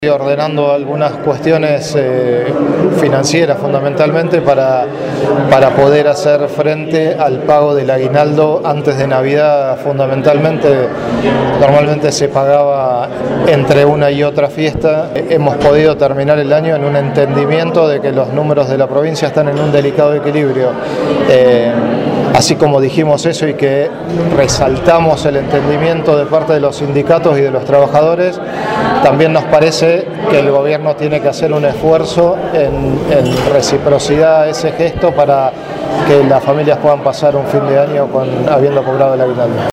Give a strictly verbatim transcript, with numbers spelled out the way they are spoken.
Ordenando algunas cuestiones eh, financieras fundamentalmente para, para poder hacer frente al pago del aguinaldo antes de Navidad. Fundamentalmente, normalmente se pagaba entre una y otra fiesta. Hemos podido terminar el año en un entendimiento de que los números de la provincia están en un delicado equilibrio. Eh, Así como dijimos eso y que resaltamos el entendimiento de parte de los sindicatos y de los trabajadores, también nos parece que el gobierno tiene que hacer un esfuerzo en, en reciprocidad a ese gesto para que las familias puedan pasar un fin de año con, habiendo cobrado el aguinaldo.